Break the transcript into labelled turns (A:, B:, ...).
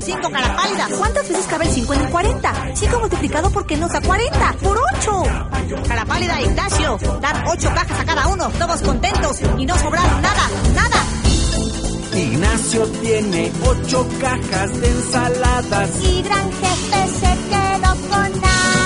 A: 5 cara pálida.
B: ¿Cuántas veces cabe el 5 en el 40? 5 multiplicado por qué nos da 40. ¡Por 8!
A: Cara pálida, Ignacio. Dar 8 cajas a cada uno. Todos contentos y no sobraron nada.
C: Ignacio tiene 8 cajas de ensaladas.
D: Y gran jefe se quedó con nada.